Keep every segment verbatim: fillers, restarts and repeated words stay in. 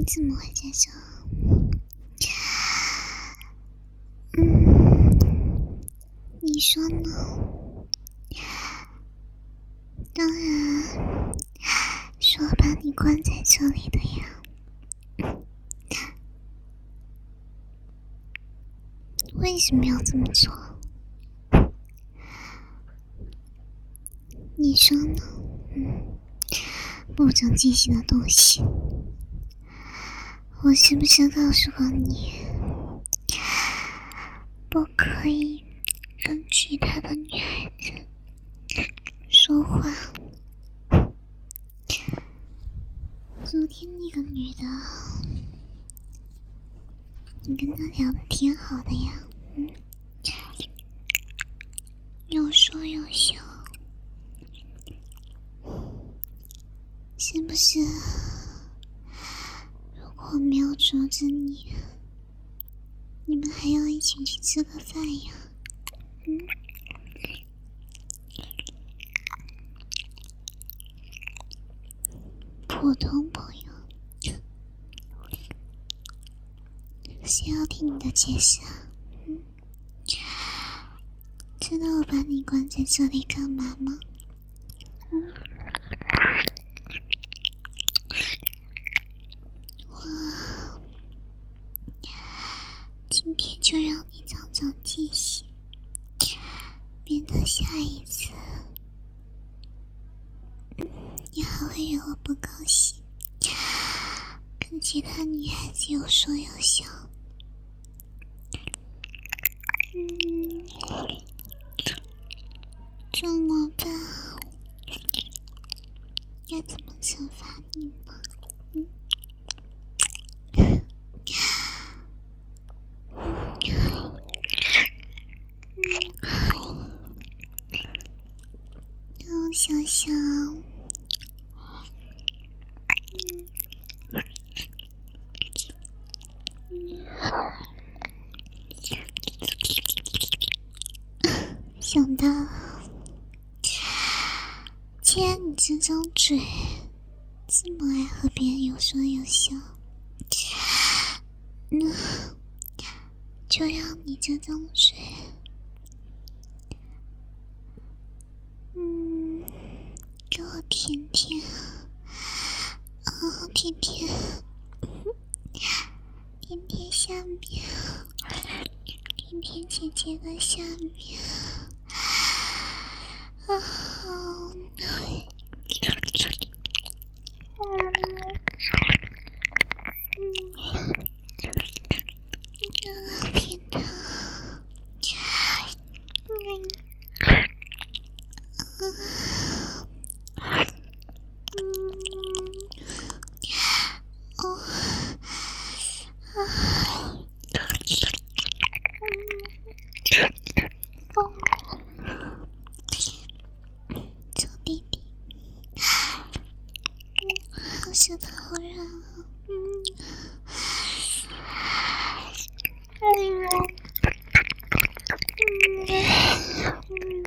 你怎么会在这？嗯，你说呢？当然是我把你关在这里的呀。为什么要这么做？你说呢？嗯，不长记性的东西，我是不是告诉过你，不可以跟其他的女孩子说话？昨天那个女的，你跟她聊得挺好的呀，嗯，有说有笑，是不是？如果没有阻止你，你们还要一起去吃个饭呀，嗯？普通朋友，谁要听你的解释啊？嗯，知道我把你关在这里干嘛吗？嗯，我今天就让你长长记性，免得下一次你还会惹我不高兴，跟其他女孩子有说有笑。嗯，怎么办？该怎么惩罚你呢？嗯，让我想想。想到了，既然你这张嘴这么爱和别人有说有笑，那就让你这张嘴，嗯，给我舔舔，啊，舔舔，舔舔下面，舔舔姐姐的下面。啊，嗯，天哪，嗯，哦，啊，哦，小弟弟，好舌头好软啊，嗯，嗯，嗯，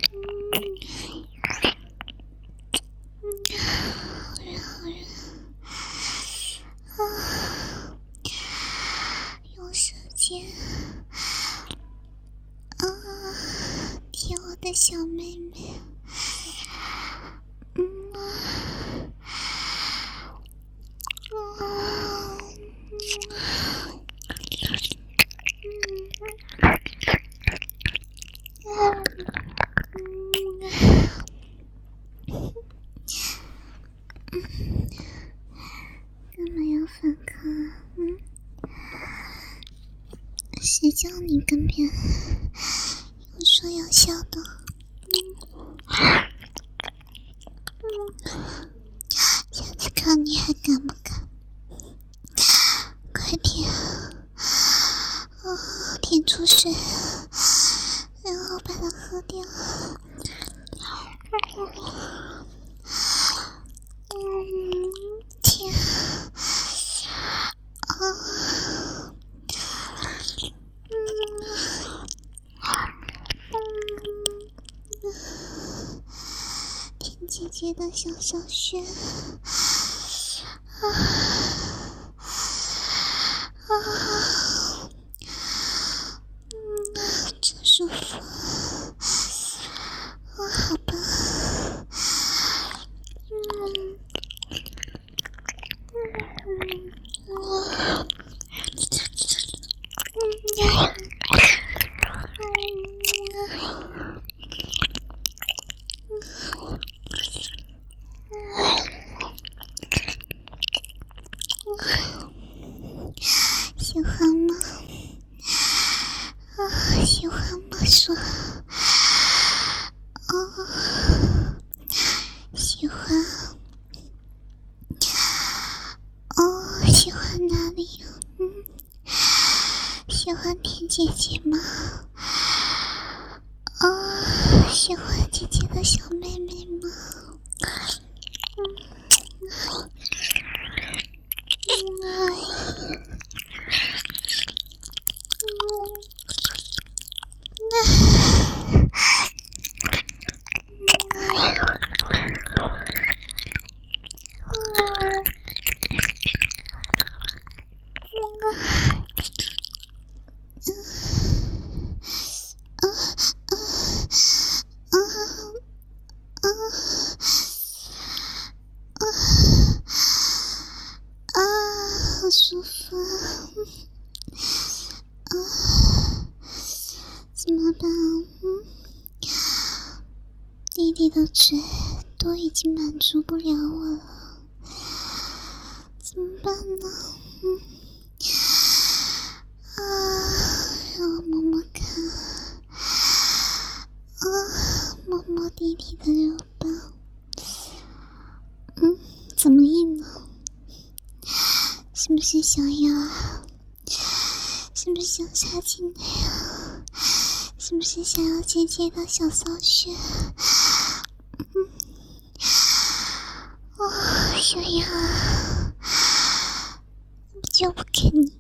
好软好软啊！用舌尖啊，舔我的小妹妹，嗯啊，啊，干嘛要反抗啊？嗯，谁叫你跟别人有说有笑的？嗯，嗯，下次看你还敢不敢？快点啊，舔出水，然后把它喝掉。嗯，舔啊，嗯，舔姐姐的小小穴啊。 喜欢吗？啊，喜欢吗？说。啊，喜欢。哦，喜欢哪里？嗯，喜欢甜姐姐吗？哦，喜欢姐姐的小妹妹吗？嗯，嗯，啊，好舒服啊！怎么办？嗯，弟弟的嘴都已经满足不了我了，怎么办呢？嗯，啊，让我摸摸看，啊，摸摸弟弟的肉包，嗯，怎么硬呢？是不是想要？是不是想插进来啊？是不是想要姐姐的小骚穴？嗯，哦，想要啊，就不给你，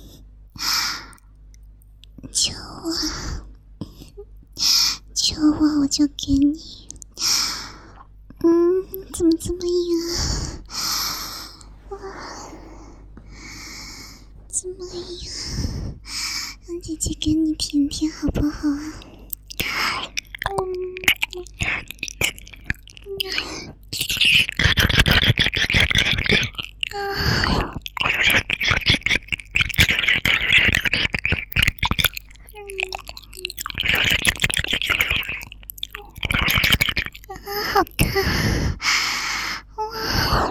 求我，求我，我就给你。嗯，怎么这么硬啊？哇，这么硬，让姐姐给你舔舔好不好啊？好看，哇！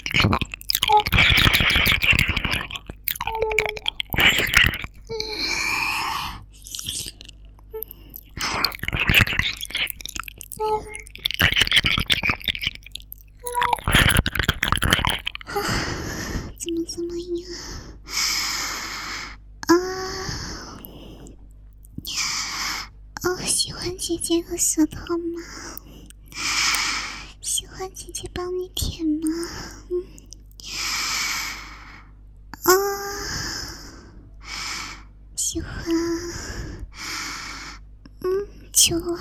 怎么这么硬啊？啊！哦，喜欢姐姐的舌头吗？喜欢姐姐帮你舔吗？嗯，啊，喜欢，嗯，求我，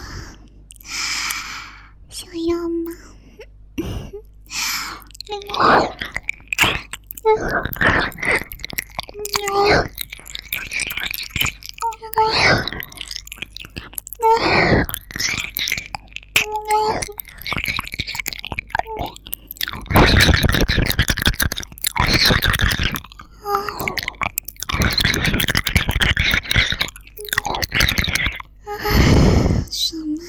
想要吗？爽吗？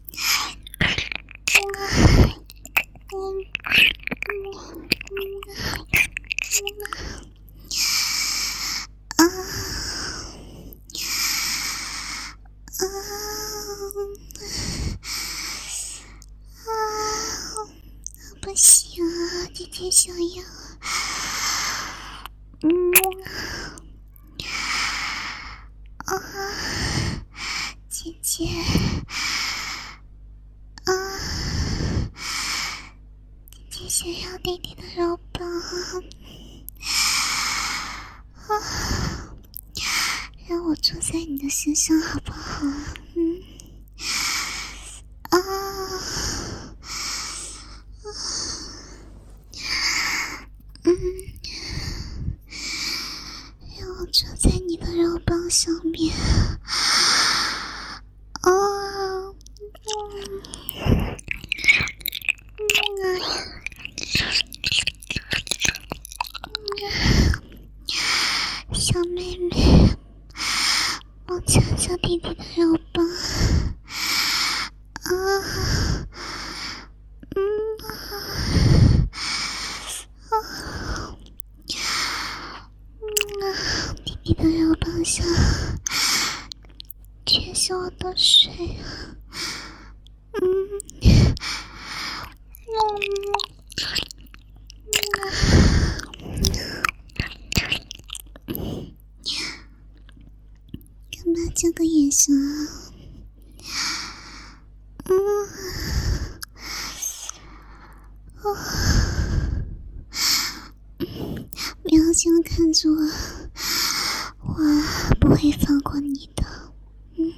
啊啊啊！不行啊，姐姐想要。嗯啊，姐姐啊，姐姐想要弟弟的肉包啊，让我坐在你的身上好不好？嗯啊嗯，让我坐在你的肉包上面。哦，嗯，嗯啊，小妹妹， 我掐掐弟弟的肉棒。啊，嗯啊，啊，嗯啊，弟弟的肉棒上全是我的水啊。嗯，嗯，干嘛这个眼神啊？嗯，哦，不要这样看着我，我不会放过你的。嗯，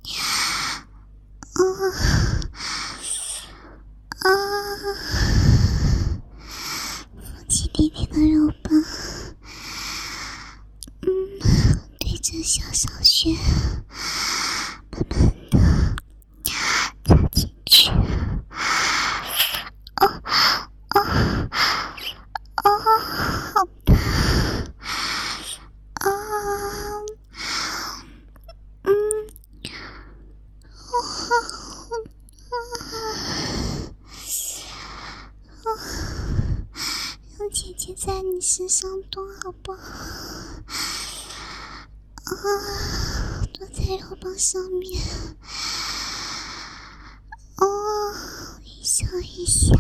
啊啊，扶起弟弟的肉棒，嗯，对着小小穴慢慢的插进去。哦哦哦，好大啊！嗯，哦，啊，让姐姐在你身上多好不好？啊，坐在肉棒上面。哦，一下一下。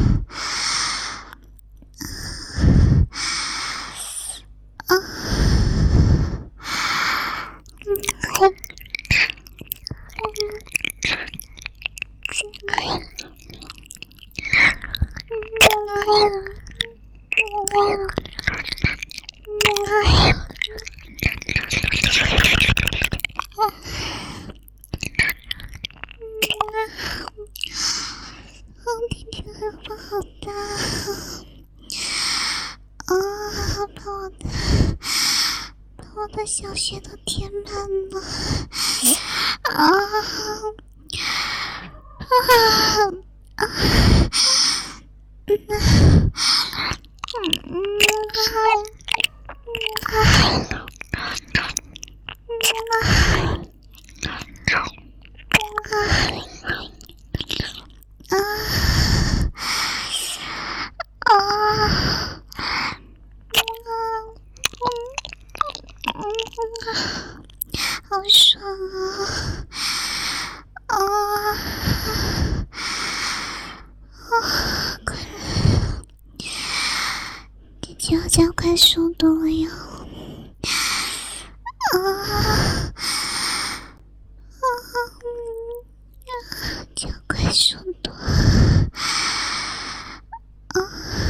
啊，嗯，好，弟弟的肉棒好大啊！把我的把我的小穴都填满了啊！啊啊！嗯嗯好爽啊！啊啊！快来，姐姐要加快速度了哟！啊啊！加快速度！啊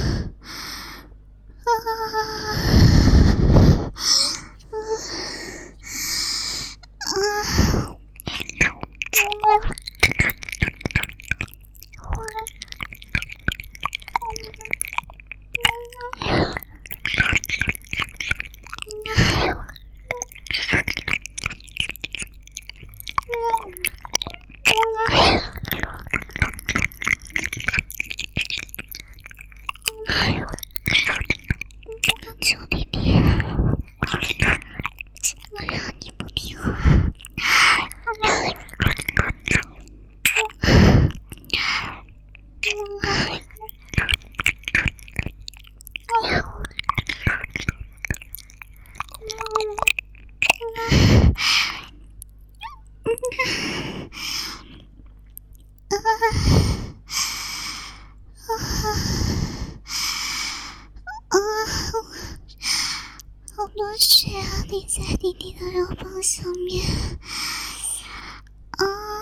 啊！求弟弟，怎么让你不听话？好多水啊！滴在弟弟的肉棒上面啊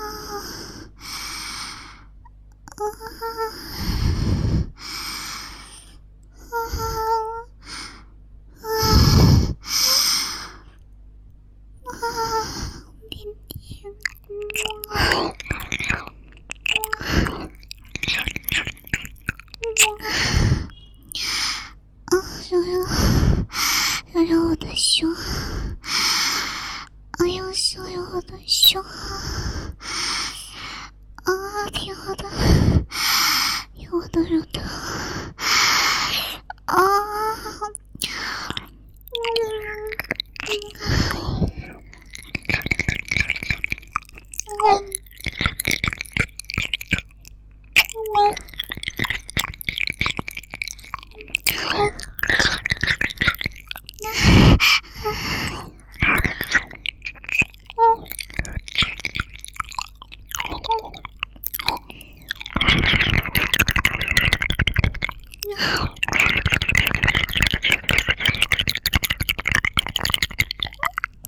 啊啊啊！弟弟，啊啊！揉揉揉揉我的胸，哎呦，揉揉我的胸啊！舔我的，舔我的乳头啊！嗯嗯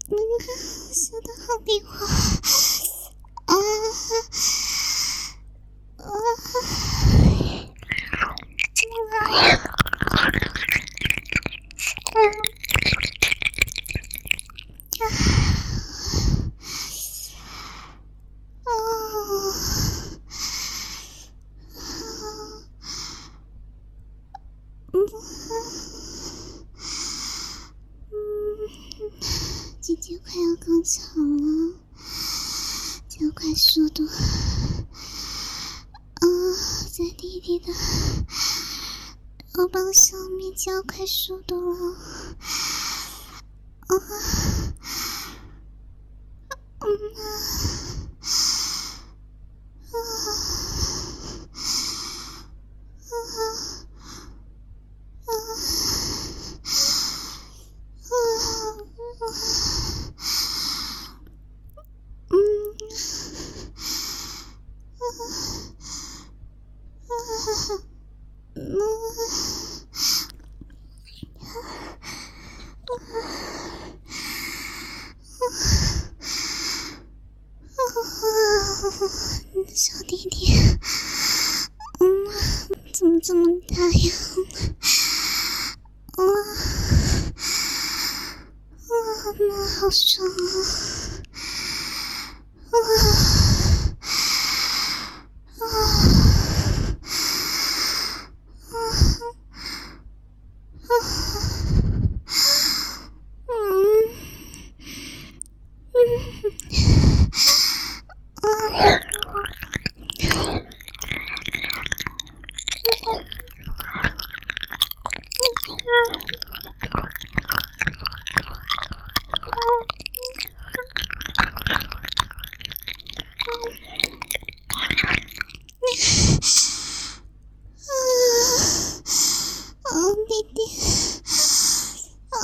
嗯，说的好灵活啊啊！姐姐快要高潮了，加快速度啊！在弟弟的肉棒上面加快速度了啊！嗯啊啊啊啊啊！嗯啊啊嗯小弟弟，嗯，怎么这么大呀？啊啊，妈，好爽啊！啊啊啊啊！嗯嗯啊！啊，弟弟，啊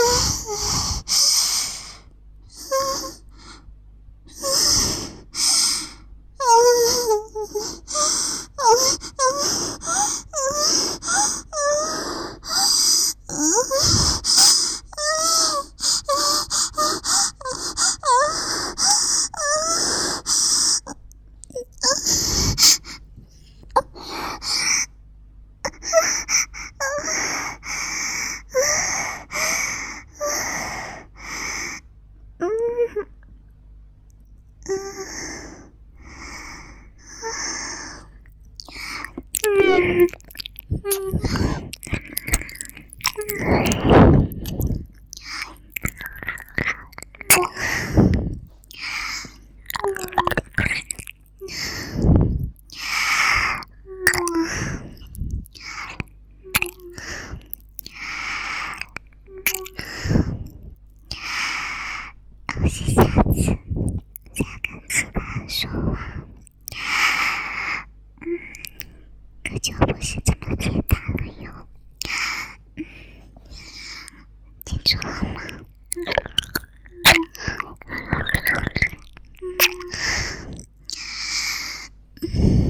可惜下次再跟其他人说话，嗯，可就不是这么简单了哟。嗯，记住了吗？嗯嗯。